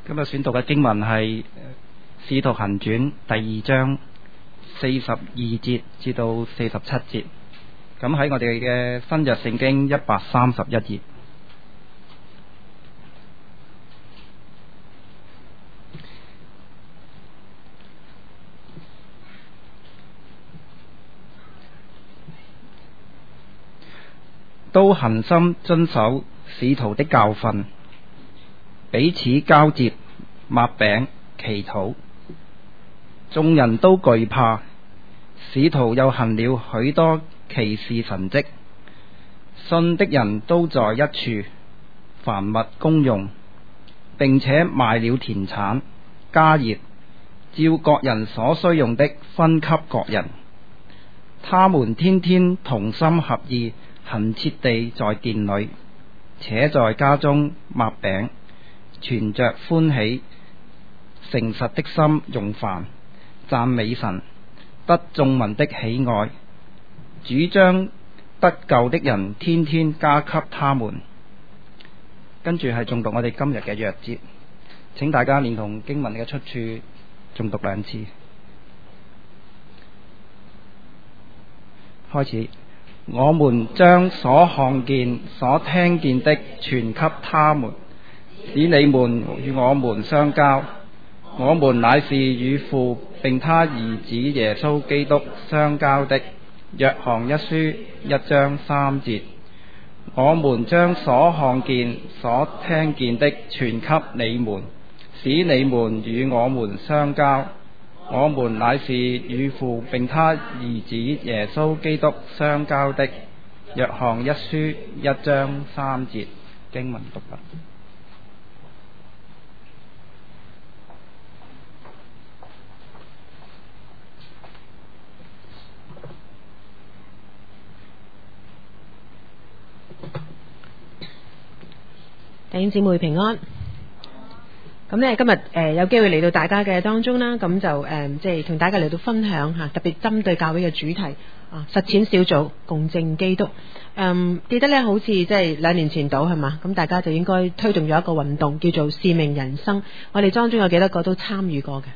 今日選讀嘅經文係《使徒行傳》第2章42節至到47節。咁喺我哋嘅新約聖經131頁。都恒心遵守使徒的教訓，彼此交接，擘餅祈禱。眾人都懼怕，使徒又行了許多奇事神蹟，信的人都在一處，凡物公用，並且賣了田產家業，照各人所需用的分給各人。他們天天同心合意，恆切地在殿裏，且在家中擘餅，存着歡喜誠實的心用飯，讚美神，得眾民的喜愛。主將得救的人天天加給他們。跟住係誦讀我哋今日嘅約節，請大家連同經文嘅出處誦讀2次。開始。我們將所看見所聽見的傳給他們，使你們與我們相交。我們乃是與父並他兒子耶穌基督相交的。約翰一書1章3節。我們將所看見所聽見的傳給你們，使你們與我們相交。我們乃是與父並他兒子耶穌基督相交的。約翰一書1章3節。經文讀畢。 弟兄姊妹平安。咁呢，今日有機會嚟到大家嘅當中啦，咁就即係同大家嚟到分享吓，特別針對教會嘅主題實踐小組共證基督。記得呢，好似即係2年前到係嘛，咁大家就應該推動咗一個運動，叫做使命人生。我哋當中有幾多個都參與過嘅？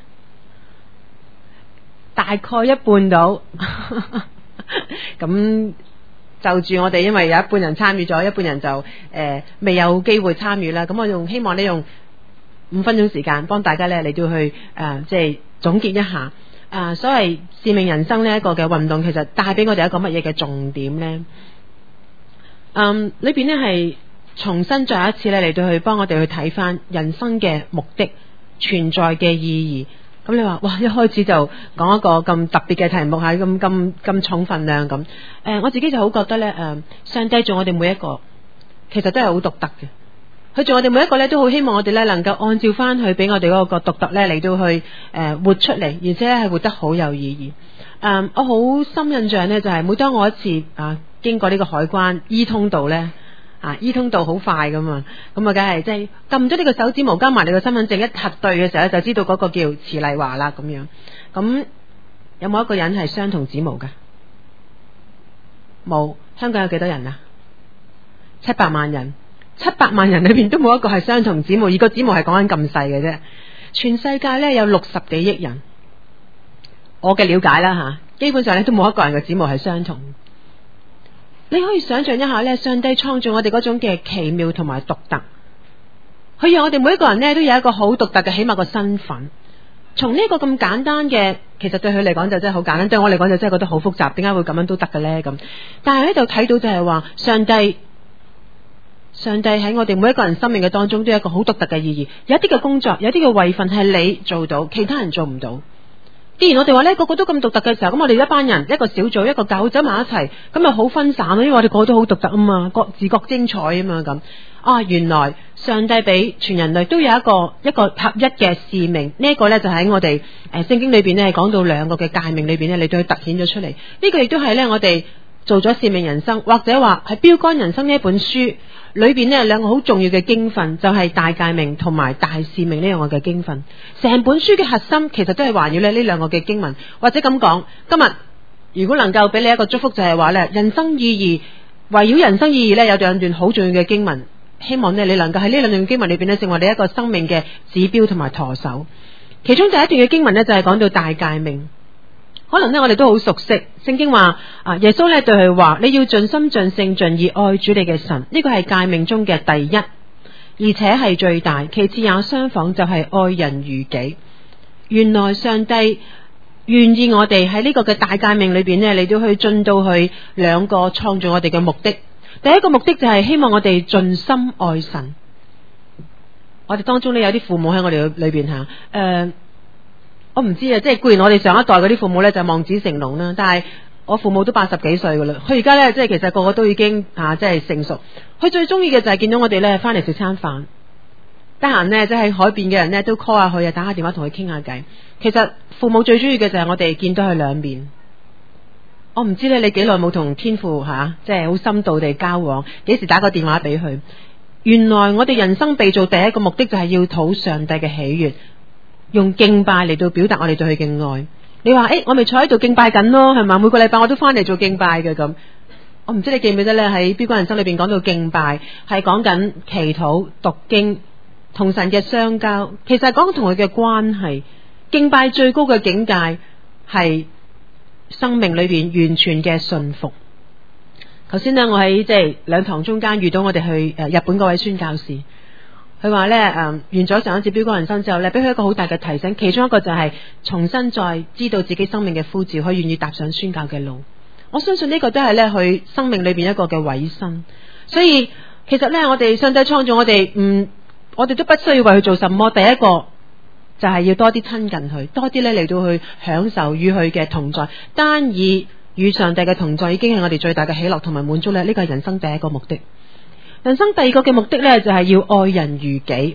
大概一半到。咁就住我哋，因為有一半人參與咗，一半人就未有機會參與啦。咁我希望用5分鐘時間幫大家咧嚟到去即係總結一下所謂使命人生呢一個嘅運動，其實帶俾我哋一個乜嘢嘅重點呢？裏邊呢係重新再一次咧嚟到去幫我哋去睇翻人生嘅目的、存在嘅意義。咁你話哇，一開始就講一個咁特別嘅題目，係咁重分量咁。我自己就好覺得咧，上帝做我哋每一個，其實都係好獨特嘅。佢做我哋每一個咧，都好希望我哋咧能夠按照翻佢俾我哋嗰個獨特咧嚟到去活出嚟，而且係活得好有意義。我好深印象呢，就係每當我一次經過呢個海關 E 通道咧，E 通道好快噶嘛，咁啊梗係即係撳咗呢個手指模加埋你個身份證一核對嘅時候，就知道嗰個叫慈麗華啦咁樣。咁有冇一個人係雙瞳指模噶？冇。香港有幾多人啊？700萬人。700萬人裏邊都冇一個係雙瞳指模，而個指模係講緊咁細嘅啫。全世界咧有60幾億人，我嘅了解啦基本上咧都冇一個人嘅指模係雙瞳。你可以想象一下咧，上帝創造我哋嗰種嘅奇妙同埋獨特，佢讓我哋每一個人咧都有一個好獨特嘅，起碼個身份。從呢個咁簡單嘅，其實對佢嚟講就真係好簡單，對我嚟講就真係覺得好複雜，點解會咁樣都得嘅咧咁？但係喺度睇到就係話，上帝喺我哋每一個人生命嘅當中都有一個好獨特嘅意義。有一啲嘅工作，有一啲嘅位份係你做到，其他人做唔到。既然我哋話呢個個都咁獨特嘅時候，咁我哋一班人一個小組一個教會走埋一齊，咁咪好分散咯。因為我哋個個都好獨特啊嘛，各自各精彩啊嘛咁。原來上帝俾全人類都有一個合一嘅使命。呢一個呢就喺我哋聖經裏邊呢講到2個嘅誡命裏邊呢，你對佢凸顯咗出嚟。呢個亦都係呢我哋做咗使命人生，或者話係標竿人生呢一本書裏邊呢有2個好重要嘅經訓，就係大誡命同埋大使命呢2個嘅經訓。成本書嘅核心其實都係環繞呢2個嘅經文，或者咁講，今日如果能夠俾你一個祝福，就係話呢人生意義，圍繞人生意義呢有2段好重要嘅經文。 希望咧你能夠喺呢兩段經文裏邊咧成為你一個生命嘅指標同埋舵手。其中第一段嘅經文咧就係講到大誡命，可能咧我哋都好熟悉。聖經話耶穌咧對佢話，你要盡心盡性盡意愛主你嘅神，呢個係誡命中嘅第一，而且係最大，其次也相仿，就係愛人如己。原來上帝願意我哋喺呢個嘅大誡命裏邊咧嚟到去進到去兩個創造我哋嘅目的。第一個目的就係希望我哋盡心愛神。我哋當中咧有啲父母喺我哋裏邊吓，我唔知啊，即係固然我哋上一代嗰啲父母咧就望子成龍啦，但係我父母都80幾歲噶啦，佢而家咧即係其實個個都已經即係成熟。佢最中意嘅就係見到我哋咧翻嚟食餐飯，得閒咧即係喺海邊嘅人咧都 call 下佢啊，打下電話同佢傾下偈。其實父母最中意嘅就係我哋見到佢兩面。我唔知咧你幾耐冇同天父即係好深度地交往，幾時打個電話俾佢？原來我哋人生被造第一個目的就係要討上帝嘅喜悅，用敬拜嚟到表達我哋對佢嘅愛。你話我咪坐喺度敬拜緊咯，係嘛？每個禮拜我都翻嚟做敬拜嘅咁。我唔知你記唔記得咧？喺標竿人生裏邊講到敬拜係講緊祈禱、讀經、同神嘅相交，其實係講同佢嘅關係。敬拜最高嘅境界係生命裏邊完全嘅信服。頭先呢，我喺即係兩堂中間遇到我哋去日本嗰位宣教士，佢話呢，完咗上一次標竿人生之後呢，俾佢一個好大嘅提醒，其中一個就係重新再知道自己生命嘅呼召，佢願意踏上宣教嘅路。我相信呢個都係呢佢生命裏邊一個嘅委身。所以其實呢，我哋上帝創造我哋，我哋都不需要為佢做什麼。第一個就係要多啲親近佢，多啲呢嚟到去享受與佢嘅同在。單以與上帝嘅同在已經係我哋最大嘅喜樂同埋滿足咧，呢個係人生第一個目的。人生第二個嘅目的呢，就係要愛人如己，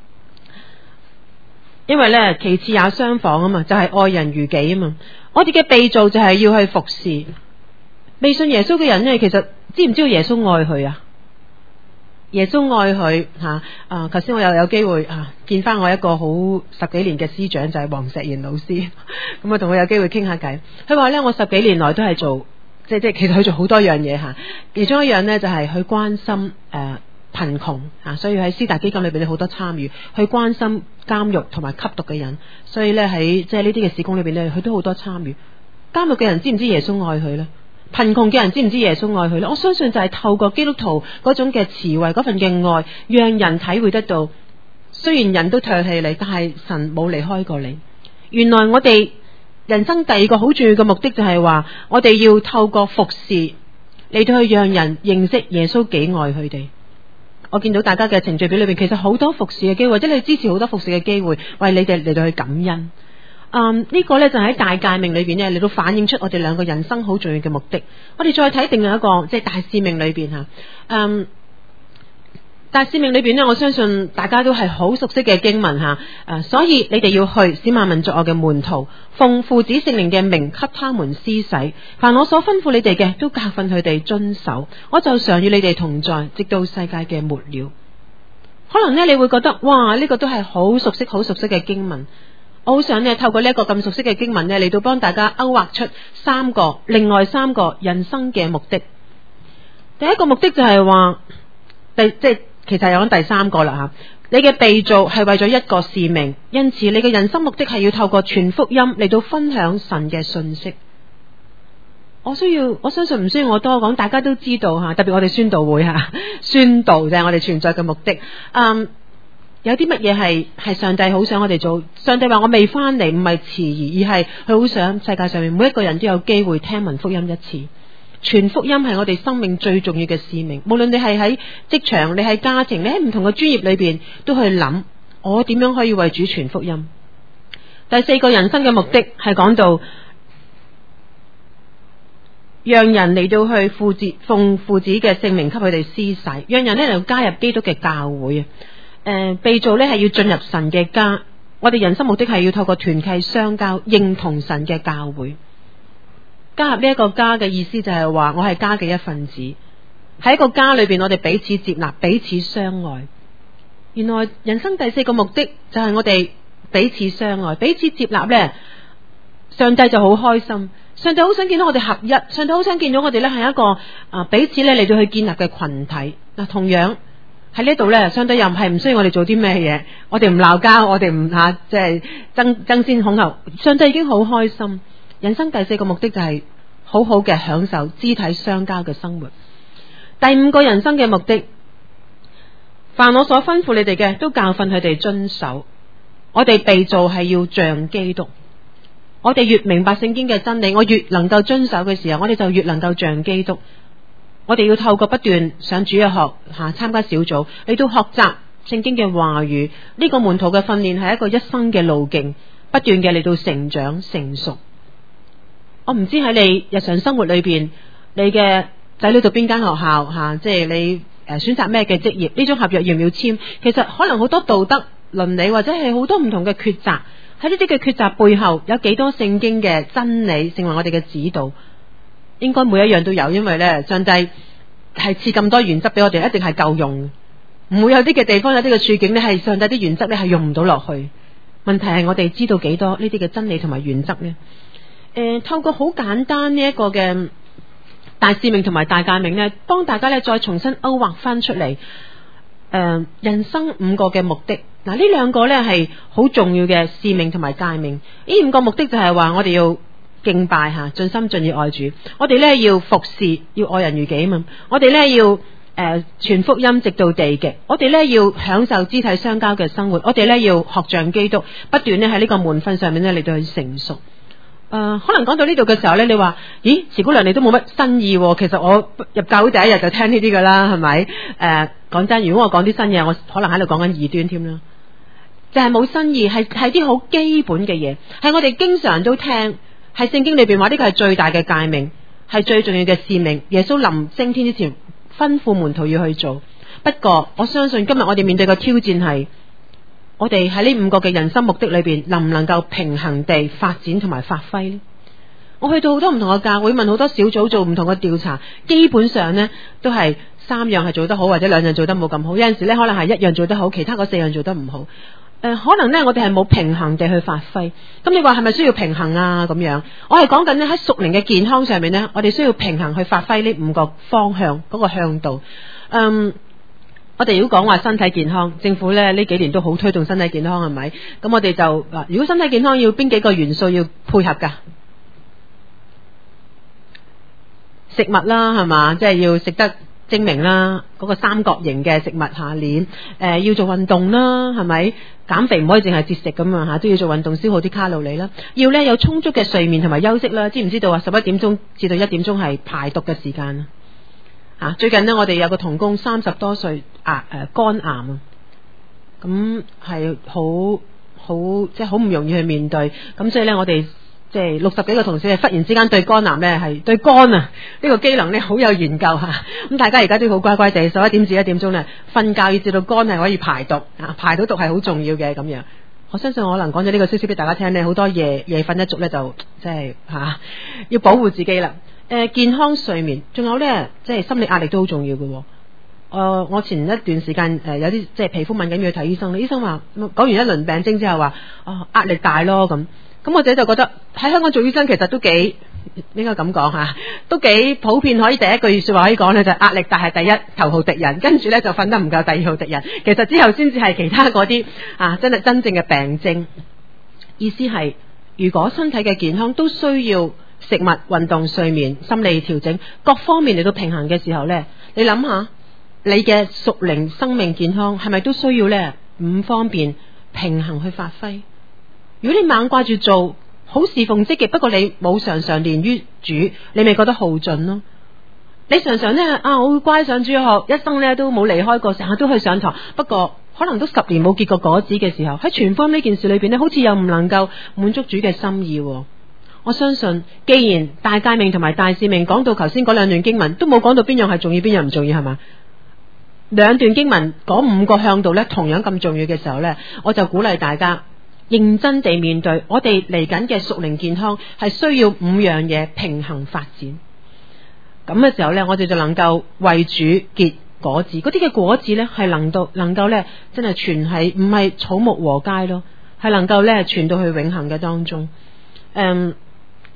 因為呢，其次也相仿啊嘛，就係愛人如己啊嘛。我哋嘅被造就係要去服侍。未信耶穌嘅人呢，其實知唔知道耶穌愛佢啊？耶穌愛佢頭先我又有機會見翻我一個好10幾年嘅師長，就係黃石賢老師，咁我同佢有機會傾下偈。佢話呢，我10幾年來都係做即係其實佢做好多樣嘢其中一樣呢，就係去關心貧窮所以喺師大基金裏邊好多參與，去關心監獄同埋吸毒嘅人。所以呢，喺即係呢啲嘅事工裏邊呢，佢都好多參與。監獄嘅人知唔知耶穌愛佢呢？貧窮嘅人知唔知耶穌愛佢呢？我相信就係透過基督徒嗰種嘅慈惠，嗰份嘅愛，讓人體會得到，雖然人都唾棄你，但係神冇離開過你。原來我哋人生第二個好重要嘅目的就係話，我哋要透過服侍嚟到去讓人認識耶穌幾愛佢哋。我見到大家嘅程序表裏邊，其實好多服侍嘅機會，或者你支持好多服侍嘅機會，為你哋嚟到去感恩。呢個呢，就喺大誡命裏邊呢，嚟到反映出我哋兩個人生好重要嘅目的。我哋再睇另外一個即係大使命裏邊大使命裏邊呢，我相信大家都係好熟悉嘅經文所以你哋要去使萬民作我嘅門徒，奉父子聖靈嘅名給他們施洗，凡我所吩咐你哋嘅都教訓佢哋遵守，我就常與你哋同在，直到世界嘅末了。可能呢，你會覺得哇，呢個都係好熟悉嘅經文。我好想呢，透過呢一個咁熟悉嘅經文呢，嚟到幫大家勾畫出另外三個人生嘅目的。第一個目的就係話，其實有講第三個啦你嘅被造係為咗一個使命，因此你嘅人生目的係要透過傳福音嚟到分享神嘅信息。我相信唔需要我多講，大家都知道特別我哋宣道會宣道就係我哋存在嘅目的。有啲乜嘢係上帝好想我哋做？上帝話我未翻嚟，唔係遲疑，而係佢好想世界上面每一個人都有機會聽聞福音一次。傳福音係我哋生命最重要嘅使命。無論你係喺職場，你喺家庭，你喺唔同嘅專業裏邊，都去諗我點樣可以為主傳福音。第四個人生嘅目的係講到讓人嚟到去奉父子嘅聖名給佢哋施洗，讓人呢嚟加入基督嘅教會。被造呢係要進入神嘅家，我哋人生目的係要透過團契相交，認同神嘅教會。加入呢一個家嘅意思就係話，我係家嘅一份子，喺一個家裏邊，我哋彼此接納，彼此相愛。原來人生第四個目的就係我哋彼此相愛，彼此接納呢，上帝就好開心。上帝好想見到我哋合一，上帝好想見到我哋呢係一個彼此呢嚟到去建立嘅群體。同樣喺呢度咧，上帝又唔係唔需要我哋做啲咩嘢，我哋唔鬧交，我哋唔即係爭先恐後，上帝已經好開心。人生第4個目的就係好好嘅享受肢體相交嘅生活。第5個人生嘅目的，凡我所吩咐你哋嘅，都教訓佢哋遵守。我哋被造係要像基督，我哋越明白聖經嘅真理，我越能夠遵守嘅時候，我哋就越能夠像基督。我哋要透過不斷上主日學參加小組，嚟到學習聖經嘅話語。呢個門徒嘅訓練係一個一生嘅路徑，不斷嘅嚟到成長成熟。我唔知喺你日常生活裏邊，你嘅仔女讀邊間學校即係你選擇咩嘅職業，呢種合約要唔要簽？其實可能好多道德倫理或者係好多唔同嘅抉擇，喺呢啲嘅抉擇背後有幾多聖經嘅真理成為我哋嘅指導？應該每一樣都有，因為咧上帝係賜咁多原則俾我哋，一定係夠用，唔會有啲嘅地方有啲嘅處境咧係上帝啲原則咧係用唔到落去。問題係我哋知道幾多呢啲嘅真理同埋原則呢？透過好簡單呢一個嘅大使命同埋大誡命咧，幫大家咧再重新勾畫翻出嚟。人生5個嘅目的，嗱呢2個咧係好重要嘅使命同埋誡命。呢5個目的就係話我哋要敬拜盡心盡意愛主，我哋咧要服侍，要愛人如己嘛。我哋咧要傳福音直到地極，我哋咧要享受肢體相交嘅生活，我哋咧要學像基督，不斷咧喺呢個門訓上面咧嚟到去成熟。可能講到呢度嘅時候咧，你話咦，慈姑娘你都冇乜新意喎。其實我入教會第一日就聽呢啲噶啦，係咪？講真，如果我講啲新嘢，我可能喺度講緊異端添啦。就係冇新意，係啲好基本嘅嘢，係我哋經常都聽，係聖經裏邊話呢個係最大嘅誡命，係最重要嘅使命。耶穌臨升天之前吩咐門徒要去做。不過我相信今日我哋面對嘅挑戰係，我哋喺呢5個嘅人生目的裏邊，能唔能夠平衡地發展同埋發揮呢？我去到好多唔同嘅教會，問好多小組做唔同嘅調查，基本上呢都係3樣係做得好，或者2樣做得冇咁好。有陣時呢可能係1樣做得好，其他嗰4樣做得唔好。可能呢我哋係冇平衡地去發揮。咁你話係咪需要平衡啊？咁樣，我係講緊呢喺屬靈嘅健康上面呢，我哋需要平衡去發揮呢5個方向嗰個向度。我哋如果講話身體健康，政府咧呢幾年都好推動身體健康，係咪？咁我哋就如果身體健康要邊幾個元素要配合噶？食物啦，係嘛？即係要食得精明啦，嗰個三角形嘅食物鏈。要做運動啦，係咪？減肥唔可以淨係節食咁啊，都要做運動消耗啲卡路里啦。要咧有充足嘅睡眠同埋休息啦。知唔知道啊？11點鐘至到1點鐘係排毒嘅時間啊！最近呢，我哋有個同工30多歲肝癌啊，咁係好即係好唔容易去面對。咁所以咧，我哋即係60幾個同事，忽然之間對肝癌咧係對肝呢個機能咧好有研究吓。咁大家而家都好乖乖地11點至1點鐘咧瞓覺，以至到肝係可以排毒啊，排到毒係好重要嘅咁樣。我相信我可能講咗呢個消息俾大家聽咧，好多夜瞓一族咧就即係要保護自己啦。健康睡眠，仲有咧，即係心理壓力都好重要嘅。我前一段時間有啲即係皮膚敏感要去睇醫生，醫生話講完一輪病徵之後話壓力大咯咁。咁我自己就覺得喺香港做醫生其實都幾應該咁講吓，都幾普遍。可以第一句說話可以講咧，就係壓力大係第一頭號敵人，跟住咧就瞓得唔夠第2號敵人。其實之後先至係其他嗰啲真係真正嘅病徵。意思係如果身體嘅健康都需要食物、運動、睡眠、心理調整各方面嚟到平衡嘅時候呢，你諗下你嘅屬靈生命健康係咪都需要呢5方面平衡去發揮？如果你猛掛住做好侍奉積極，不過你冇常常連於主，你咪覺得耗盡咯。你常常呢我會乖上主學，一生呢都冇離開過，成日都去上堂，不過可能都10年冇結過果子嘅時候，喺傳福音呢件事裏邊呢，好似又唔能夠滿足主嘅心意。我相信，既然大誡命同埋大使命講到頭先嗰2段經文都冇講到邊樣係重要，邊樣唔重要，係嘛？2段經文嗰5個向度呢，同樣咁重要嘅時候呢，我就鼓勵大家認真地面對我哋嚟緊嘅屬靈健康，係需要5樣嘢平衡發展。咁嘅時候呢，我哋就能夠為主結果子。嗰啲嘅果子呢，係能夠呢，真係傳係唔係草木禾秸咯，係能夠呢傳到去永恆嘅當中。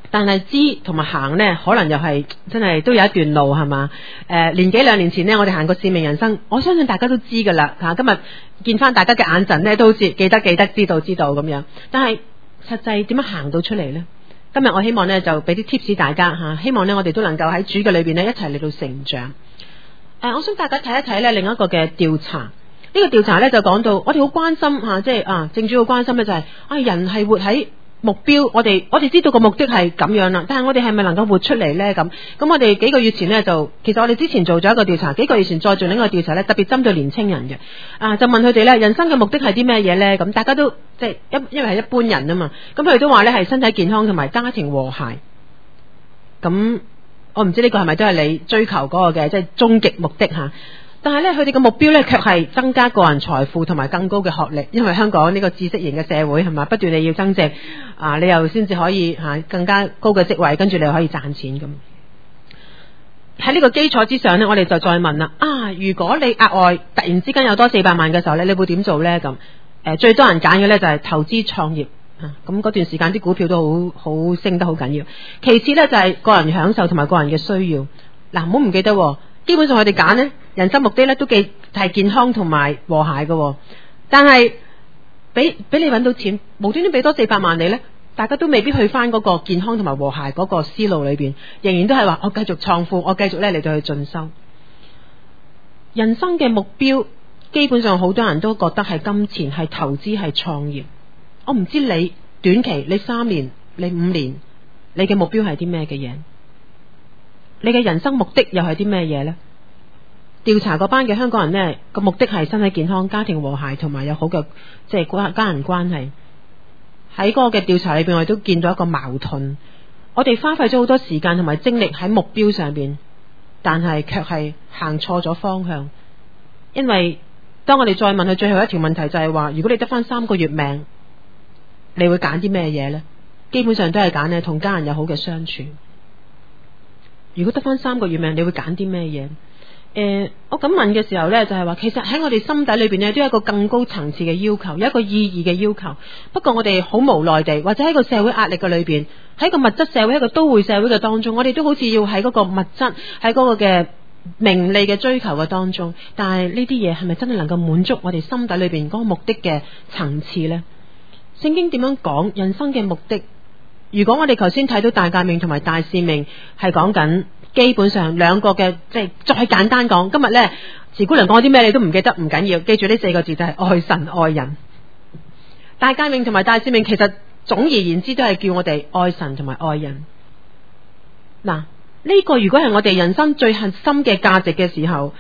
但係知同埋行呢，可能又係真係都有一段路係嘛？年幾兩年前呢，我哋行過使命人生，我相信大家都知噶啦吓。今日見翻大家嘅眼神呢，都好似記得知道咁樣。但係實際點樣行到出嚟呢？今日我希望呢，就俾啲 tips 大家吓，希望呢，我哋都能夠喺主嘅裏邊呢，一齊嚟到成長。我想大家睇一睇呢另一個嘅調查。呢個調查呢，就講到我哋好關心吓，即係正主好關心呢，就係人係活喺目標，我哋知道個目的係咁樣啦，但係我哋係咪能夠活出嚟呢？咁我哋幾個月前呢，其實我哋之前做咗一個調查，幾個月前再做另一個調查呢，特別針對年青人嘅，就問佢哋呢，人生嘅目的係啲咩嘢呢？咁大家都即係因為係一般人啊嘛，咁佢哋都話呢係身體健康同埋家庭和諧。咁我唔知呢個係咪都係你追求嗰個嘅即係終極目的吓？但係咧，佢哋嘅目標咧，卻係增加個人財富同埋更高嘅學歷。因為香港呢個知識型嘅社會係嘛，不斷你要增值你又先至可以更加高嘅職位，跟住你又可以賺錢咁。喺呢個基礎之上呢，我哋就再問啦。如果你額外突然之間有多400萬嘅時候咧，你會點做呢？咁最多人揀嘅咧就係投資創業。咁嗰段時間啲股票都好升得好緊要。其次咧就係個人享受同埋個人嘅需要。唔好唔記得。基本上我哋揀呢人生目的咧都係健康同埋和諧嘅，但係俾你揾到錢，無端端俾多400萬你呢，大家都未必去翻嗰個健康同埋和諧嗰個思路裏邊，仍然都係話我繼續創富，我繼續咧嚟到去進修。人生嘅目標基本上好多人都覺得係金錢、係投資、係創業。我唔知你短期、你3年、你5年，你嘅目標係啲咩嘅嘢？你嘅人生目的又係啲咩嘢呢？調查嗰班嘅香港人呢，個目的係身體健康、家庭和諧同埋有好嘅即係家人關係。喺嗰個嘅調查裏邊，我哋都見到一個矛盾。我哋花費咗好多時間同埋精力喺目標上邊，但係卻係行錯咗方向。因為當我哋再問佢最後一條問題就係話，如果你得翻3個月命，你會揀啲咩嘢呢？基本上都係揀呢同家人有好嘅相處。如果得翻3個月命，你會揀啲咩嘢？我咁問嘅時候呢，就係話，其實喺我哋心底裏邊呢，都有一個更高層次嘅要求，有一個意義嘅要求。不過我哋好無奈地，或者喺個社會壓力嘅裏邊，喺個物質社會、喺個都會社會嘅當中，我哋都好似要喺嗰個物質、喺嗰個嘅名利嘅追求嘅當中。但係呢啲嘢係咪真係能夠滿足我哋心底裏邊嗰個目的嘅層次呢？聖經點樣講人生嘅目的？如果我哋頭先睇到大誡命同埋大使命係講緊基本上兩個嘅，即係再簡單講，今日呢，慈姑娘講啲咩你都唔記得，唔緊要，記住呢4個字就係愛神愛人。大誡命同埋大使命其實總而言之都係叫我哋愛神同埋愛人。嗱，呢個如果係我哋人生最核心嘅價值嘅時候，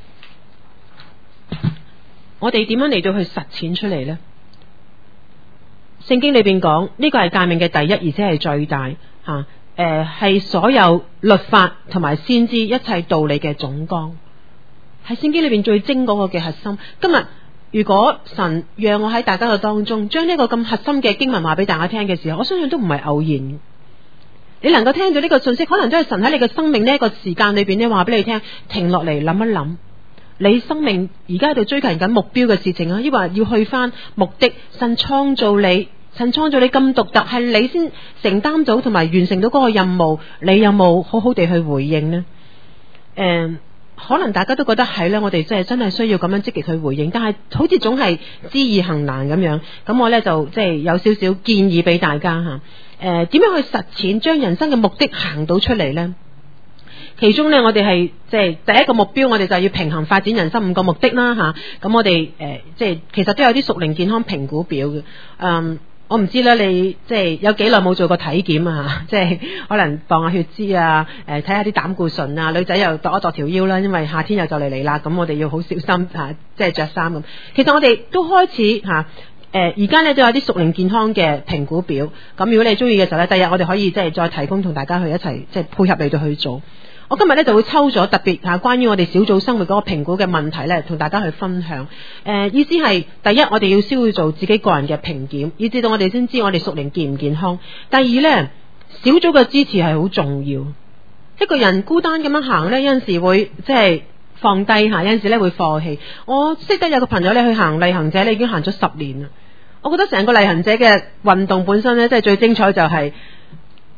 我哋點樣嚟到去實踐出嚟呢？聖經裏邊講呢個係誡命嘅第一，而且係最大吓，係所有律法同埋先知一切道理嘅總綱，係聖經裏邊最精嗰個嘅核心。今日如果神讓我喺大家嘅當中將呢個咁核心嘅經文話俾大家聽嘅時候，我相信都唔係偶然。你能夠聽到呢個信息，可能都係神喺你嘅生命呢一個時間裏邊呢話俾你聽，停落嚟諗一諗，你生命而家喺度追求緊目標嘅事情啊，抑或要去翻目的？神創造你咁獨特，係你先承擔到同埋完成到嗰個任務，你有冇好好地去回應呢？可能大家都覺得係呢，我哋真係需要咁樣積極去回應，但係好似總係知易行難咁樣。咁我呢，就即係有少少建議俾大家吓，點樣去實踐將人生嘅目的行到出嚟呢？其中呢，我哋係即係第一個目標，我哋就要平衡發展人生5個目的啦吓。咁我哋即係其實都有啲屬靈健康評估表嘅。我唔知咧，你即係有幾耐冇做過體檢啊？即係可能磅下血脂啊，睇下啲膽固醇啊。女仔又度一度條腰啦，因為夏天又就嚟啦，咁我哋要好小心吓，即係着衫咁。其實我哋都開始吓，而家咧都有啲屬靈健康嘅評估表。咁如果你中意嘅時候咧，第日我哋可以即係再提供同大家去一齊即係配合嚟到去做。我今日咧就會抽咗特別吓關於我哋小組生活嗰個評估嘅問題咧，同大家去分享。意思係第一，我哋要先去做自己個人嘅評檢，以至到我哋先知我哋屬靈健唔健康。第二咧，小組嘅支持係好重要。一個人孤單咁樣行咧，有陣時會即係放低吓，有陣時咧會放棄。我識得有個朋友咧去行例行者咧，已經行咗10年啦。我覺得成個例行者嘅運動本身咧，即係最精彩就係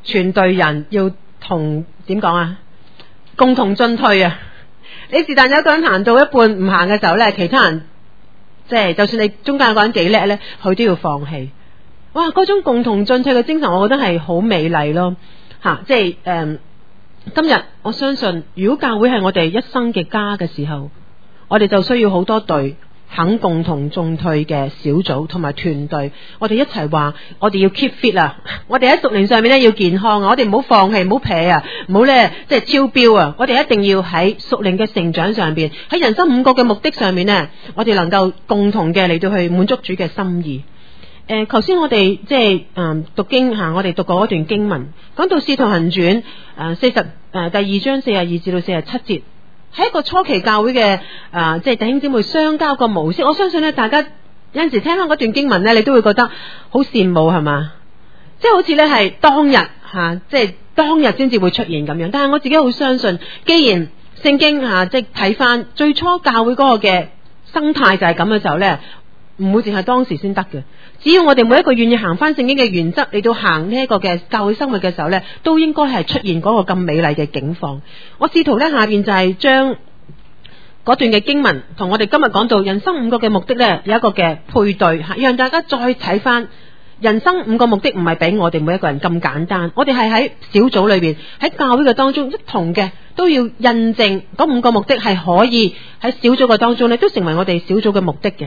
全隊人要同點講啊，共同進退啊！你是但有一個人行到一半唔行嘅時候呢，其他人即係就算你中間有個人幾叻呢，佢都要放棄。哇！嗰種共同進退嘅精神，我覺得係好美麗咯吓，即係今日我相信，如果教會係我哋一生嘅家嘅時候，我哋就需要好多隊肯共同進退嘅小組同埋團隊，我哋一齊話，我哋要 keep fit 啊！我哋喺屬靈上面咧要健康啊！我哋唔好放棄，唔好撇啊！唔好咧即係超標啊！我哋一定要喺屬靈嘅成長上邊，喺人生5個嘅目的上面呢，我哋能夠共同嘅嚟到去滿足主嘅心意。頭先我哋即係讀經吓，我哋讀過一段經文，講到《使徒行傳》第2章42至到47節，係一個初期教會嘅即係弟兄姊妹相交個模式。我相信咧，大家有陣時聽翻嗰段經文咧，你都會覺得好羨慕係嘛？即係好似咧係當日吓，即係當日先至會出現咁樣。但係我自己好相信，既然聖經吓即係睇翻最初教會嗰個嘅生態就係咁嘅時候咧，唔會淨係當時先得嘅。只要我哋每一個願意行翻聖經嘅原則嚟到行呢一個嘅教會生活嘅時候呢，都應該係出現嗰個咁美麗嘅境況。我試圖呢下邊就係將嗰段嘅經文同我哋今日講到人生5個嘅目的呢，有一個嘅配對吓，讓大家再睇翻人生5個目的唔係俾我哋每一個人咁簡單，我哋係喺小組裏邊喺教會嘅當中一同嘅都要印證嗰5個目的係可以喺小組嘅當中呢，都成為我哋小組嘅目的嘅。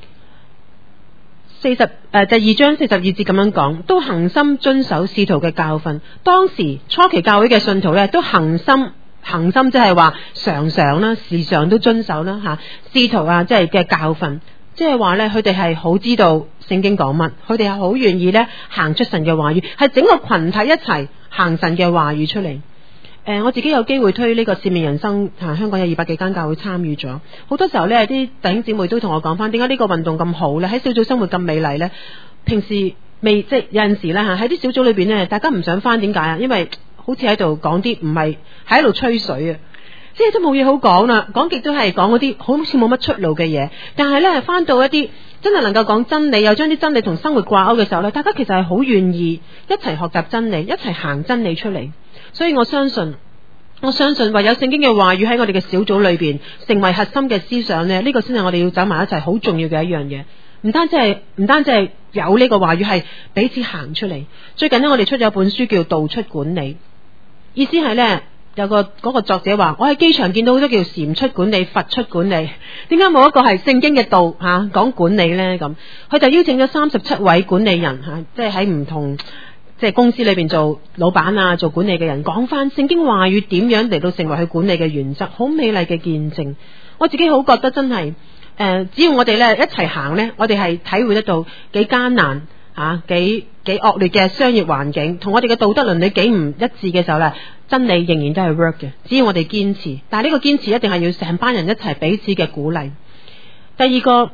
第2章42節咁樣講，都恒心遵守使徒嘅教訓。當時初期教會嘅信徒咧，都恒心即係話常常啦，時常都遵守啦吓，使徒即係嘅教訓，即係話咧，佢哋係好知道聖經講乜，佢哋係好願意咧行出神嘅話語，係整個群體一齊行神嘅話語出嚟。我自己有機會推呢個使命人生，香港有200幾間教會參與咗。好多時候呢，啲弟兄姊妹都同我講翻，點解呢個運動咁好呢？喺小組生活咁美麗呢？平時未即係有陣時咧喺啲小組裏邊呢，大家唔想翻，點解啊？因為好似喺度講啲唔係喺度吹水啊，即係都冇嘢好講啦，講極都係講嗰啲好似冇乜出路嘅嘢。但係呢，翻到一啲真係能夠講真理，又將啲真理同生活掛鈎嘅時候呢，大家其實係好願意一齊學習真理，一齊行真理出嚟。所以我相信唯有聖經嘅話語喺我哋嘅小組裏邊成為核心嘅思想呢，呢個先係我哋要走埋一齊好重要嘅一樣嘢。唔單止係有呢個話語，係彼此行出嚟。最近呢，我哋出咗本書叫道出管理，意思係呢，有嗰個作者話，我喺機場見到好多叫禪出管理、佛出管理，點解冇一個係聖經嘅道講管理呢？咁佢就邀請咗37位管理人即係喺唔同即係公司裏邊做老闆做管理嘅人，講翻聖經話語點樣嚟到成為佢管理嘅原則，好美麗嘅見證。我自己好覺得真係只要我哋咧一齊行呢，我哋係體會得到幾艱難幾惡劣嘅商業環境，同我哋嘅道德倫理幾唔一致嘅時候呢，真理仍然都係 work 嘅。只要我哋堅持，但係呢個堅持一定係要成班人一齊彼此嘅鼓勵。第二個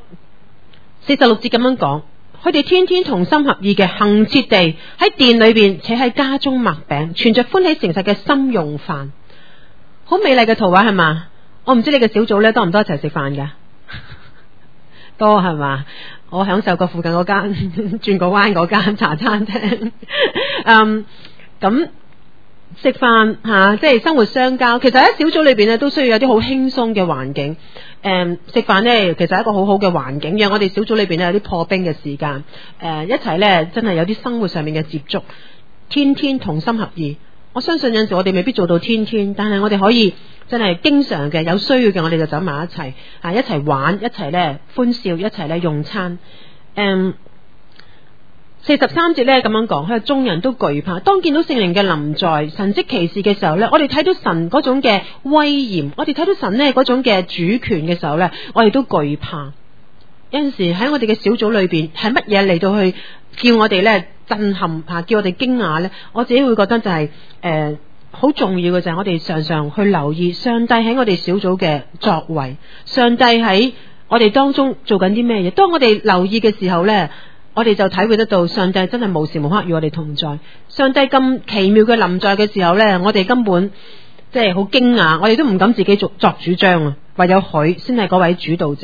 46節咁樣講。佢哋天天同心合意嘅恆切地喺殿裏邊，且喺家中擘餅，存着歡喜誠實嘅心用飯。好美麗嘅圖畫係嘛？我唔知你嘅小組咧多唔多一齊食飯噶？多係嘛？我享受過附近嗰間轉個彎嗰間茶餐廳。咁食飯即係生活相交。其實喺小組裏邊咧都需要有啲好輕鬆嘅環境。食飯呢，其實係一個好好嘅環境，讓我哋小組裏邊咧有啲破冰嘅時間，一齊呢，真係有啲生活上面嘅接觸，天天同心合意。我相信有陣時我哋未必做到天天，但係我哋可以真係經常嘅有需要嘅，我哋就走埋一齊，一齊玩，一齊呢歡笑，一齊呢用餐。43節咧咁樣講，佢話眾人都懼怕。當見到聖靈嘅臨在、神蹟奇事嘅時候呢，我哋睇到神嗰種嘅威嚴，我哋睇到神呢嗰種嘅主權嘅時候呢，我哋都懼怕。有陣時喺我哋嘅小組裏邊，係乜嘢嚟到去叫我哋呢震撼叫我哋驚訝呢？我自己會覺得就係好重要嘅就係我哋常常去留意上帝喺我哋小組嘅作為，上帝喺我哋當中做緊啲咩嘢。當我哋留意嘅時候呢，我哋就體會得到上帝真係無時無刻與我哋同在。上帝咁奇妙嘅臨在嘅時候呢，我哋根本即係好驚訝，我哋都唔敢自己作主張啊，唯有佢先係嗰位主導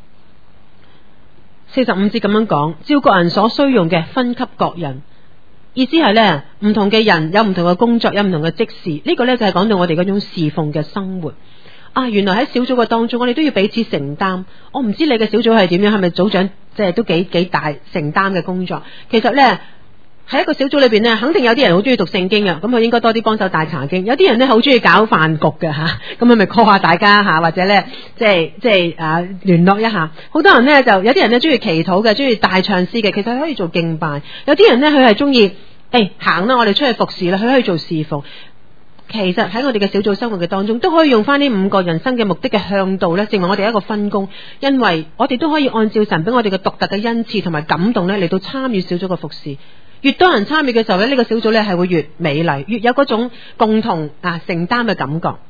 者。45節咁樣講，照各人所需用嘅分給各人。 意思係呢，唔同嘅人有唔同嘅工作，有唔同嘅職事，呢個呢，就係講到我哋嗰種侍奉嘅生活。原來喺小組嘅當中，我哋都要彼此承擔。我唔知你嘅小組係點樣，係咪組長即係都幾大承擔嘅工作？其實呢，喺一個小組裏邊呢，肯定有啲人好中意讀聖經嘅，咁佢應該多啲幫手帶查經。有啲人呢，好中意搞飯局嘅吓，咁佢咪 call 下大家吓，或者呢，即係聯絡一下。好多人呢，就有啲人呢中意祈禱嘅，中意大唱詩嘅，其實佢可以做敬拜。有啲人呢，佢係中意行啦，我哋出去服侍啦，佢可以做侍奉。其實喺我哋嘅小組生活嘅當中，都可以用翻呢5個人生嘅目的嘅向度呢，成為我哋一個分工。因為我哋都可以按照神俾我哋嘅獨特嘅恩賜同埋感動呢，嚟到參與小組嘅服侍。越多人參與嘅時候呢，呢個小組呢係會越美麗，越有嗰種共同承擔嘅感覺。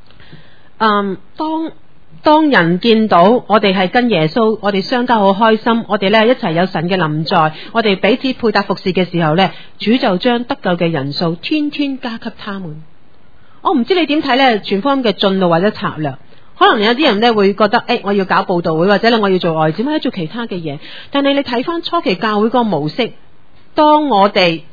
當人見到我哋係跟耶穌，我哋相交好開心，我哋呢一齊有神嘅臨在，我哋彼此配搭服侍嘅時候呢，主就將得救嘅人數天天加給他們。我唔知你點睇呢傳福音嘅進路或者策略，可能有啲人呢會覺得我要搞佈道會，或者我要做外展，或者做其他嘅嘢。但係你睇翻初期教會個模式，當我哋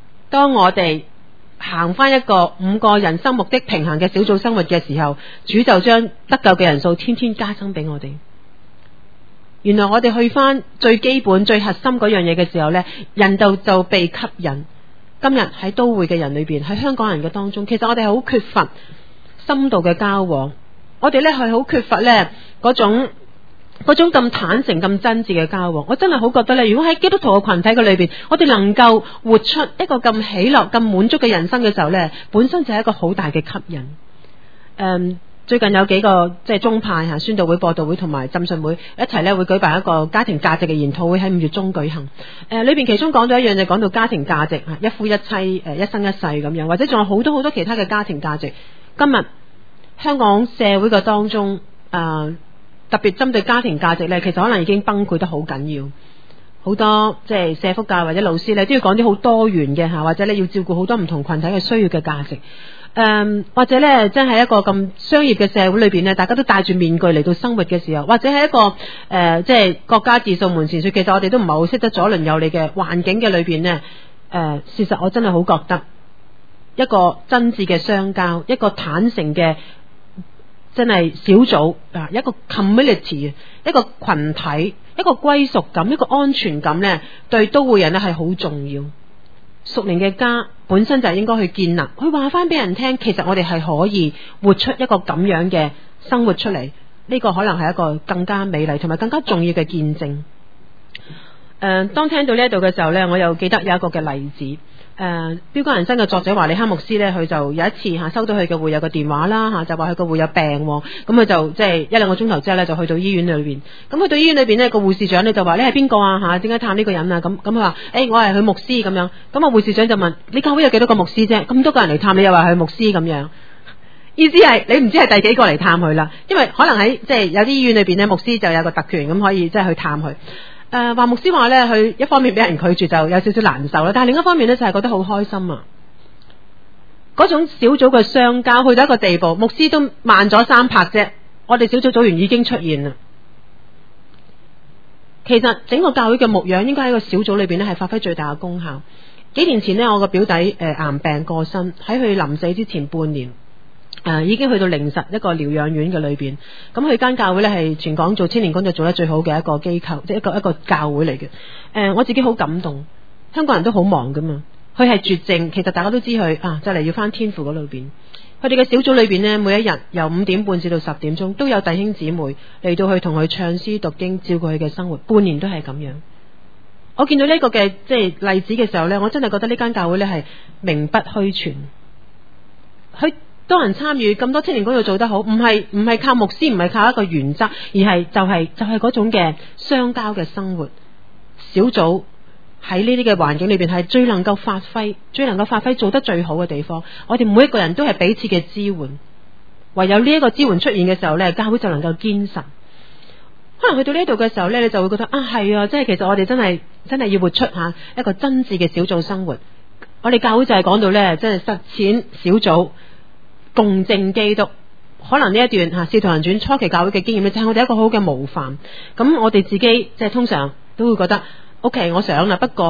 行翻一個5個人生目的平衡嘅小組生活嘅時候，主就將得救嘅人數天天加增俾我哋。原來我哋去翻最基本最核心嗰樣嘢嘅時候呢，人就被吸引。今日喺都會嘅人裏邊，喺香港人嘅當中，其實我哋係好缺乏深度嘅交往，我哋呢係好缺乏呢嗰種咁坦誠咁真摯嘅交往。我真係好覺得呢，如果喺基督徒嘅群體嘅裏邊，我哋能夠活出一個咁喜樂咁滿足嘅人生嘅時候呢，本身就係一個好大嘅吸引。最近有幾個即係宗派宣道會、播道會同埋浸信會一齊咧，會舉辦一個家庭價值嘅研討會，喺5月中舉行。裏邊其中講咗一樣，就講到家庭價值，一夫一妻，一生一世咁樣，或者仲有好多其他嘅家庭價值。今日香港社會嘅當中，特別針對家庭價值呢，其實可能已經崩潰得好緊要。好多即係社福界或者老師呢，都要講啲好多元嘅或者呢要照顧好多唔同群體嘅需要嘅價值。或者呢，真係一個咁商業嘅社會裏邊呢，大家都戴住面具嚟到生活嘅時候，或者係一個即係國家自掃門前雪，其實我哋都唔係好識得左鄰右里嘅環境嘅裏邊呢。事實我真係好覺得一個真摯嘅相交，一個坦誠嘅真係小組一個 community， 一個群體，一個歸屬感，一個安全感呢，對都會人呢係好重要。屬靈嘅家本身就係應該去建立，去話翻俾人聽，其實我哋係可以活出一個咁樣嘅生活出嚟。呢個可能係一個更加美麗同埋更加重要嘅見證。當聽到呢一度嘅時候呢，我又記得有一個嘅例子。標竿人生嘅作者華利克牧師呢，佢就有一次收到佢嘅會友嘅電話啦，就話佢個會友病，咁佢就即係1-2個鐘頭之後呢，就去到醫院裏邊。咁去到醫院裏邊呢，個護士長呢就話：你係邊個啊？點解探呢個人啊？咁佢話：我係佢牧師咁樣。咁啊護士長就問：你教會有幾多個牧師啫？咁多個人嚟探你，又話佢牧師咁樣。意思係你唔知係第幾個嚟探佢啦，因為可能喺即係有啲醫院裏邊呢，牧師就有個特權咁可以即係去探佢。話牧師話呢，佢一方面俾人拒絕就有少少難受啦，但係另一方面呢，就係覺得好開心啊！嗰種小組嘅相交去到一個地步，牧師都慢咗3拍啫，我哋小組組員已經出現啦。其實整個教會嘅牧養應該喺個小組裏邊呢係發揮最大嘅功效。幾年前呢，我個表弟癌病過身，喺佢臨死之前半年。已經去到靈實一個療養院嘅裏邊，咁佢間教會呢係全港做青年工作做得最好嘅一個機構，即係一個教會嚟嘅。我自己好感動，香港人都好忙噶嘛，佢係絕症，其實大家都知佢就嚟要翻天父嗰裏邊。佢哋嘅小組裏邊呢，每一日由5點半至到10點鐘，都有弟兄姊妹嚟到去同佢唱詩讀經，照顧佢嘅生活，半年都係咁樣。我見到呢個嘅即係例子嘅時候呢，我真係覺得呢間教會呢係名不虛傳。佢多人參與，咁多青年工作做得好，唔係靠牧師，唔係靠一個原則，而係就係嗰種嘅相交嘅生活。小組喺呢啲嘅環境裏邊係最能夠發揮做得最好嘅地方。我哋每一個人都係彼此嘅支援，唯有呢一個支援出現嘅時候呢，教會就能夠堅實。可能去到呢度嘅時候呢，你就會覺得係啊，即係其實我哋真係要活出一個真摯嘅小組生活。我哋教會就係講到呢，即係實踐小組共證基督。可能呢一段使徒行傳初期教會嘅經驗呢，就係我哋一個好嘅模範。咁我哋自己即係通常都會覺得 OK， 我想啦，不過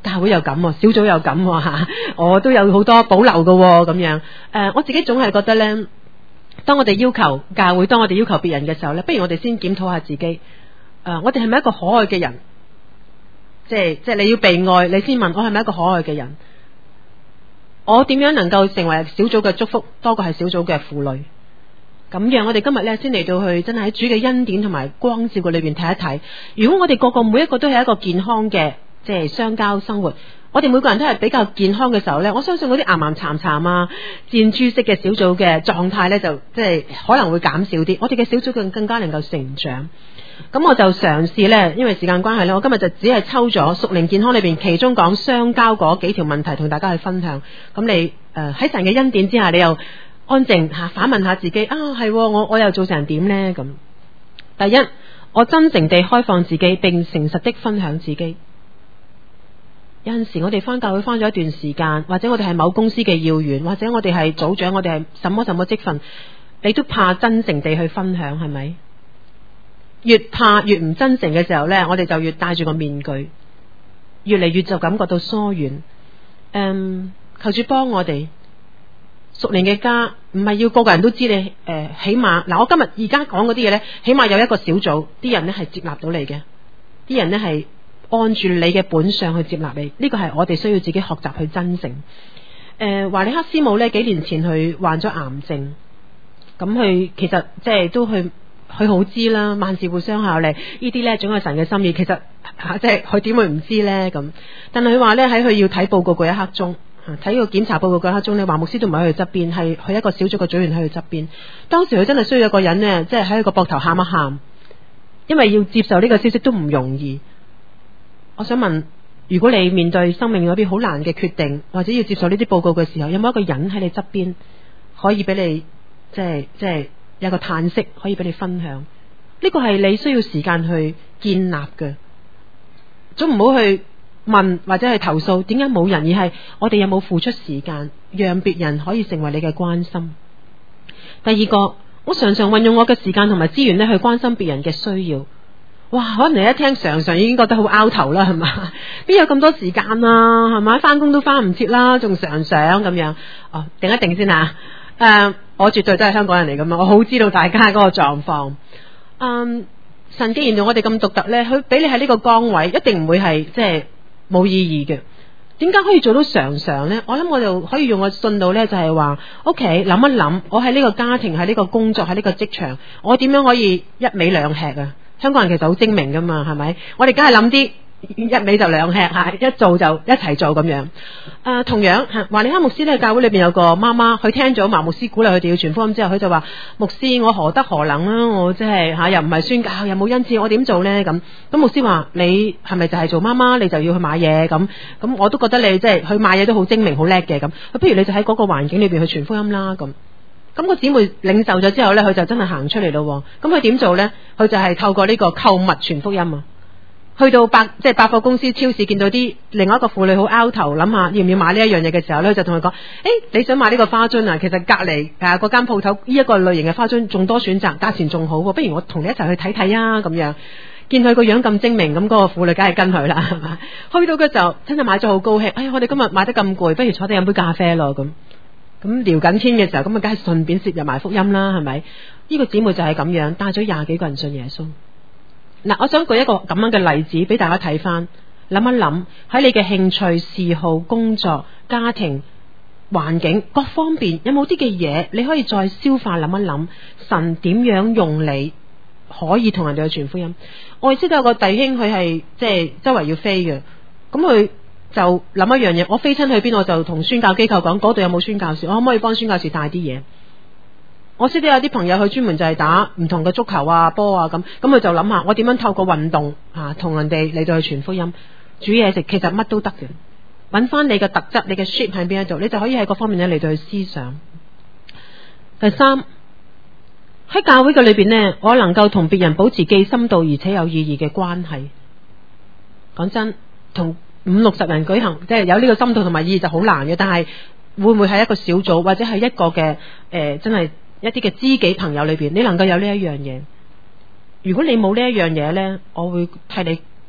教會又咁，小組又咁吓，我都有好多保留噶咁樣。我自己總係覺得呢，當我哋要求教會，當我哋要求別人嘅時候呢，不如我哋先檢討下自己。我哋係咪一個可愛嘅人？即係你要被愛，你先問我係咪一個可愛嘅人？我點樣能夠成為小組嘅祝福多過係小組嘅負累？咁讓我哋今日呢，先嚟到去真係喺主嘅恩典同埋光照嘅裏邊睇一睇。如果我哋個個每一個都係一個健康嘅即係相交生活，我哋每個人都係比較健康嘅時候呢，我相信嗰啲岩岩巉巉啊、箭豬式嘅小組嘅狀態呢，就即係可能會減少啲。我哋嘅小組更加能夠成長。咁我就嘗試呢，因為時間關係呢，我今日就只係抽咗屬靈健康裏邊其中講相交嗰幾條問題同大家去分享。咁你喺神嘅恩典之下，你又安靜下反問下自己係我又做成點呢？咁第一，我真誠地開放自己並誠實的分享自己。有陣時我哋返教會返咗一段時間，或者我哋係某公司嘅要員，或者我哋係組長，我哋係什麼職份，你都怕真誠地去分享，係咪？越怕越唔真誠嘅時候呢，我哋就越戴住個面具，越嚟越就感覺到疏遠。求主幫我哋屬靈嘅家，唔係要個個人都知你起碼嗱，我今日而家講嗰啲嘢呢，起碼有一個小組啲人呢係接納到你嘅，啲人呢係按住你嘅本相去接納你，呢個係我哋需要自己學習去真誠。華利克師母呢，幾年前佢患咗癌症，咁佢其實即係都去。佢好知啦，萬事互相效力，呢啲呢總係神嘅心意。其實即係佢點會唔知呢？咁，但係佢話呢，喺佢要睇報告嗰一刻鐘，睇個檢查報告嗰一刻鐘呢，華牧師都唔喺佢側邊，係佢一個小組嘅組員喺佢側邊。當時佢真係需要一個人呢，即係喺佢個膊頭喊一喊，因為要接受呢個消息都唔容易。我想問，如果你面對生命嗰邊好難嘅決定，或者要接受呢啲報告嘅時候，有冇一個人喺你側邊可以俾你即係有個嘆息可以俾你分享？呢個係你需要時間去建立嘅，總唔好去問或者係投訴點解冇人，而係我哋有冇付出時間讓別人可以成為你嘅關心。第二個，我常常運用我嘅時間同埋資源咧去關心別人嘅需要。哇，可能你一聽常常已經覺得好拗頭啦，係嘛？邊有咁多時間啊？係咪？翻工都翻唔切啦，仲常常咁樣。定一定先吓。我絕對都係香港人嚟噶嘛，我好知道大家嗰個狀況。神既然用我哋咁獨特呢，佢俾你喺呢個崗位，一定唔會係即係冇意義嘅。點解可以做到常常呢？我諗我就可以用個信道呢，就係話，OK，諗一諗，我喺呢個家庭、喺呢個工作、喺呢個職場，我點樣可以一味兩吃啊？香港人其實好精明噶嘛，係咪？我哋梗係諗啲一味就兩吃吓，一做就一齊做咁樣。同樣華利克牧師咧，教會裏邊有個媽媽，佢聽咗茅牧師鼓勵佢哋要傳福音之後，佢就話：牧師，我何德何能啊？我即係又唔係宣教，又冇恩賜，我點做呢？咁牧師話：你係咪就係做媽媽，你就要去買嘢咁？我都覺得你即係去買嘢都好精明，好叻嘅咁。不如你就喺嗰個環境裏邊去傳福音啦咁。咁個姊妹領受咗之後呢，佢就真係行出嚟咯。咁佢點做呢？佢就係透過呢個購物傳福音啊！去到百貨公司、超市見到啲另外一個婦女好拗頭，諗下要唔要買呢一樣嘢嘅時候呢，就同佢講：你想買呢個花樽啊？其實隔離嗰間鋪頭呢一個類型嘅花樽仲多選擇，價錢仲好，不如我同你一齊去睇睇啊！咁樣見佢個樣咁精明，咁嗰個婦女梗係跟佢啦，係嘛？去到嘅時候真係買咗好高興，我哋今日買得咁攰，不如坐低飲杯咖啡咯咁聊緊天嘅時候，咁啊梗係順便攝入埋福音啦，係咪？呢個姊妹就係咁樣帶咗20幾個人信耶穌。嗱，我想舉一個咁樣嘅例子俾大家睇翻，諗一諗喺你嘅興趣、嗜好、工作、家庭、環境各方面，有冇啲嘅嘢你可以再消化諗一諗，神點樣用你可以同人哋去傳福音？我哋知道有個弟兄佢係即係周圍要飛嘅，咁佢就諗一樣嘢，我飛親去邊，我就同宣教機構講嗰度有冇宣教士，我可唔可以幫宣教士帶啲嘢？我識得有啲朋友佢專門就係打唔同嘅足球啊、波啊咁佢就諗下我點樣透過運動同人哋嚟到去傳福音、煮嘢食，其實乜都得嘅。揾翻你嘅特質，你嘅 shape 喺邊一度，你就可以喺各方面咧嚟到去思想。第三，喺教會嘅裏邊呢，我能夠同別人保持既深度而且有意義嘅關係。講真，同50-60人舉行，即係有呢個深度同埋意義就好難嘅。但係會唔會係一個小組或者係一個嘅真係一啲嘅知己朋友裏邊，你能夠有呢一樣嘢？如果你冇呢一樣嘢呢，我會替你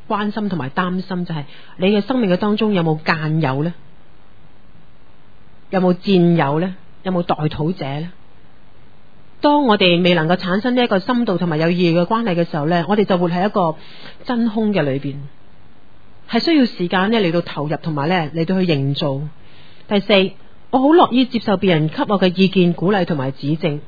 關心同埋擔心，就係你嘅生命嘅當中有冇間友呢？有冇戰友呢？有冇代禱者呢？當我哋未能夠產生呢一個深度同埋有意義嘅關係嘅時候呢，我哋就活喺一個真空嘅裏邊，係需要時間呢嚟到投入同埋呢嚟到去營造。第四，我好樂意接受別人給我嘅意見、鼓勵同埋指正。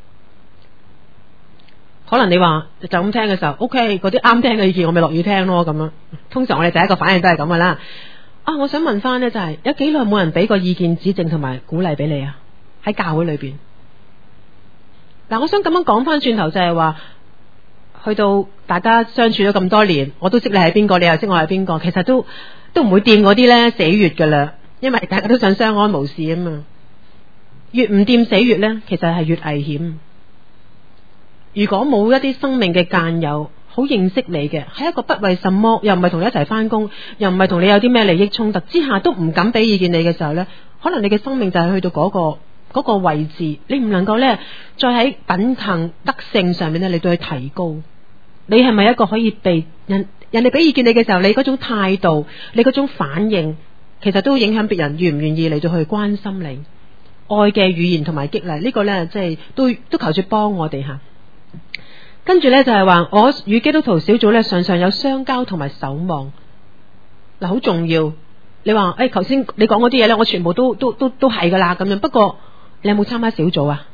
可能你話就咁聽嘅時候 ，OK， 嗰啲啱聽嘅意見我咪樂意聽咯，咁樣。通常我哋第一個反應都係咁噶啦。我想問翻呢，就係有幾耐冇人俾個意見、指正同埋鼓勵俾你啊？喺教會裏邊。嗱，我想咁樣講翻轉頭，就係話，去到大家相處咗咁多年，我都識你係邊個，你又識我係邊個，其實都唔會掂嗰啲呢死穴噶啦，因為大家都想相安無事啊嘛。越唔掂死穴呢，其實係越危險。如果冇一啲生命嘅間友，好認識你嘅，係一個不為什麼，又唔係同你一齊翻工，又唔係同你有啲咩利益衝突之下，都唔敢俾意見你嘅時候呢，可能你嘅生命就係去到嗰個位置，你唔能夠呢再喺品行德性上面呢，你都去提高。你係咪一個可以被人哋俾意見你嘅時候，你嗰種態度，你嗰種反應，其實都會影響別人願唔願意嚟到去關心你。愛嘅語言同埋激勵，呢個呢，即係都求住幫我哋吓。跟住呢，就係話，我與基督徒小組呢，常常有相交同埋守望。嗱，好重要。你話頭先你講嗰啲嘢呢，我全部都係噶啦咁樣。不過你有冇參加小組啊？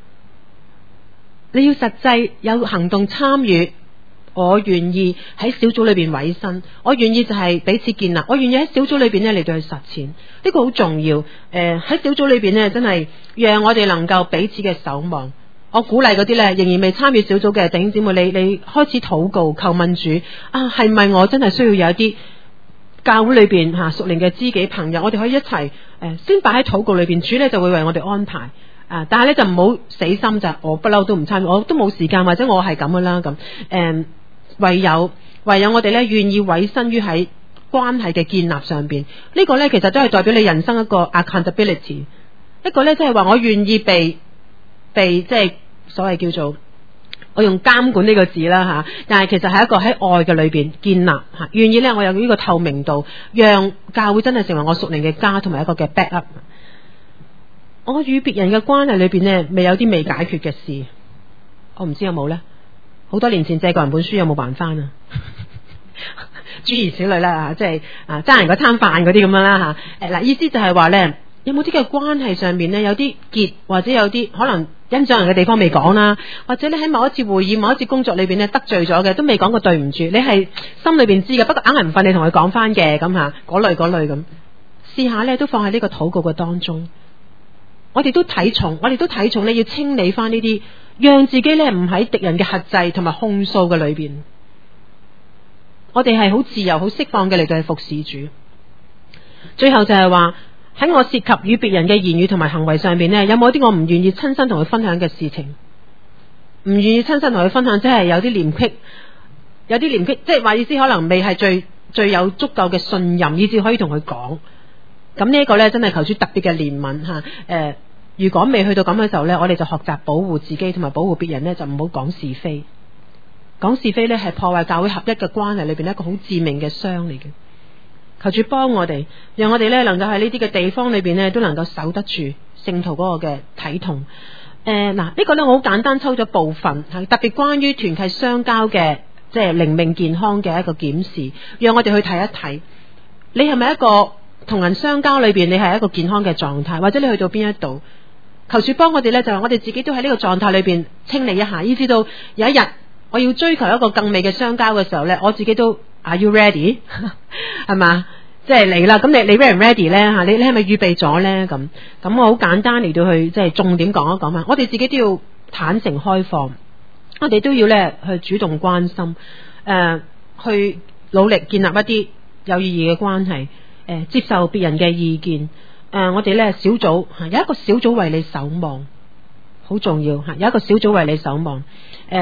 你要實際有行動參與。我願意喺小組裏邊委身，我願意就係彼此建立，我願意喺小組裏邊呢嚟到去實踐。呢個好重要。喺小組裏邊呢，真係讓我哋能夠彼此嘅守望。我鼓勵嗰啲呢，仍然未參與小組嘅弟兄姊妹，你開始禱告求問主啊，係咪我真係需要有一啲教會裏邊屬靈嘅知己朋友，我哋可以一齊先擺喺禱告裏邊，主呢就會為我哋安排但係呢，就唔好死心，就係我不嬲都唔參與，我都冇時間，或者我係咁噶啦咁。唯有我哋呢願意委身於喺關係嘅建立上邊，呢個呢其實都係代表你人生一個 accountability， 一個呢即係話我願意被即係所謂叫做我用監管呢個字啦吓，但係其實係一個喺愛嘅裏邊建立吓，願意呢我有呢個透明度，讓教會真係成為我屬靈嘅家，同埋一個嘅 backup。我與別人嘅關係裏邊呢，未有啲未解決嘅事，我唔知有冇呢？好多年前借過人本書，有冇還翻啊？諸如此類啦，即係爭人嗰餐飯嗰啲咁樣啦吓。嗱，意思就係話呢，有冇啲嘅關係上面呢，有啲結，或者有啲可能欣賞人嘅地方未講啦，或者你喺某一次會議、某一次工作裏邊呢，得罪咗嘅，都未講過對唔住，你係心裏邊知嘅，不過硬係唔瞓，你同佢講翻嘅咁吓，嗰類咁，試下呢，都放喺呢個禱告嘅當中。我哋都睇重你要清理翻呢啲，讓自己呢唔喺敵人嘅轄制同埋控訴嘅裏邊。我哋係好自由、好釋放嘅嚟到去服侍主。最後就係話，喺我涉及與別人嘅言語同埋行為上邊呢，有冇一啲我唔願意親身同佢分享嘅事情？唔願意親身同佢分享，即係有啲廉隙，即係話意思可能未係最有足夠嘅信任，以至可以同佢講。咁呢一個呢，真係求主特別嘅憐憫吓。如果未去到咁嘅時候呢，我哋就學習保護自己同埋保護別人呢，就唔好講是非。講是非呢，係破壞教會合一嘅關係裏邊一個好致命嘅傷嚟嘅。求主幫我哋，讓我哋呢能夠喺呢啲嘅地方裏邊呢，都能夠守得住聖徒嗰個嘅體統。呢個呢，我好簡單抽咗部分，特別關於團契相交嘅即係靈命健康嘅一個檢視，讓我哋去睇一睇，你係咪一個同人相交裏邊，你係一個健康嘅狀態，或者你去到邊一度？求主幫我哋呢，就係我哋自己都喺呢個狀態裏邊清理一下，以至到有一日我要追求一個更美嘅相交嘅時候呢，我自己都 Are you ready？ 係嘛？即係嚟啦，咁你 ready 唔 ready 呢？吓，你係咪預備咗呢？咁我好簡單嚟到去即係重點講一講啊！我哋自己都要坦誠開放，我哋都要呢去主動關心，去努力建立一啲有意義嘅關係。接受別人嘅意見，我哋呢小組有一個小組為你守望，好重要吓，有一個小組為你守望。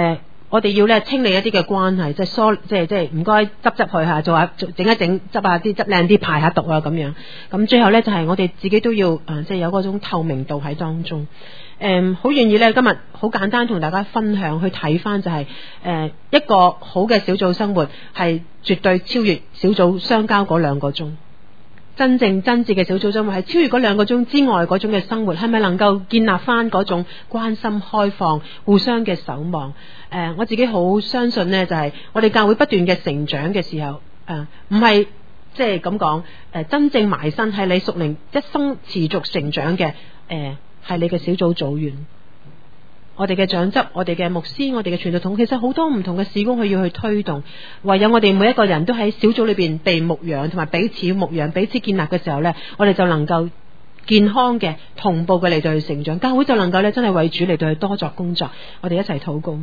我哋要咧清理一啲嘅關係，即係疏，即係唔該執佢下，做下整一整，執下啲執靚啲，排下毒啊咁樣。咁最後咧就係我哋自己都要即係有嗰種透明度喺當中。好願意咧今日好簡單同大家分享，去睇翻就係一個好嘅小組生活係絕對超越小組相交嗰2個鐘。真正真摯嘅小組生活係超越嗰2個鐘之外嗰種嘅生活，係咪能夠建立翻嗰種關心、開放、互相嘅守望？我自己好相信呢，就係我哋教會不斷嘅成長嘅時候，唔係即係咁講，真正埋身係你屬靈一生持續成長嘅，係你嘅小組組員。我哋嘅長執、我哋嘅牧師、我哋嘅傳道統，其實好多唔同嘅事工佢要去推動，唯有我哋每一個人都喺小組裏邊被牧養，同埋彼此牧養、彼此建立嘅時候呢，我哋就能夠健康嘅同步嘅嚟到去成長，教會就能夠咧真係為主嚟到去多作工作。我哋一齊禱告。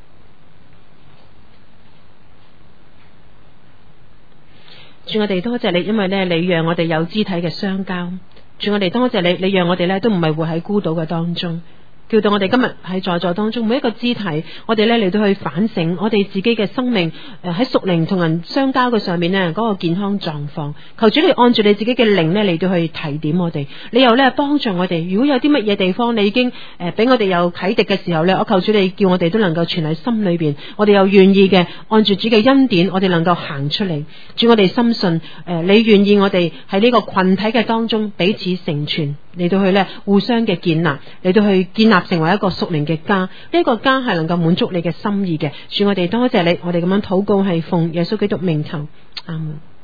主，我哋多謝你，因為咧你讓我哋有肢體嘅相交。主，我哋多謝你，你讓我哋咧都唔係活喺孤島嘅當中。叫到我哋今日喺在座當中每一個肢體，我哋咧嚟到去反省我哋自己嘅生命，喺屬靈同人相交嘅上面呢嗰個健康狀況。求主你按住你自己嘅靈呢嚟到去提點我哋，你又咧幫助我哋。如果有啲乜嘢地方你已經俾我哋有啟迪嘅時候呢，我求主你叫我哋都能夠存喺心裏邊，我哋又願意嘅按住主嘅恩典，我哋能夠行出嚟。主，我哋深信你願意我哋喺呢個群體嘅當中彼此成全，嚟到去咧互相嘅建立，嚟到去建立成為一個屬靈嘅家。呢個家係能夠滿足你嘅心意嘅。主，我哋多謝你，我哋咁樣禱告係奉耶穌基督名求，阿門。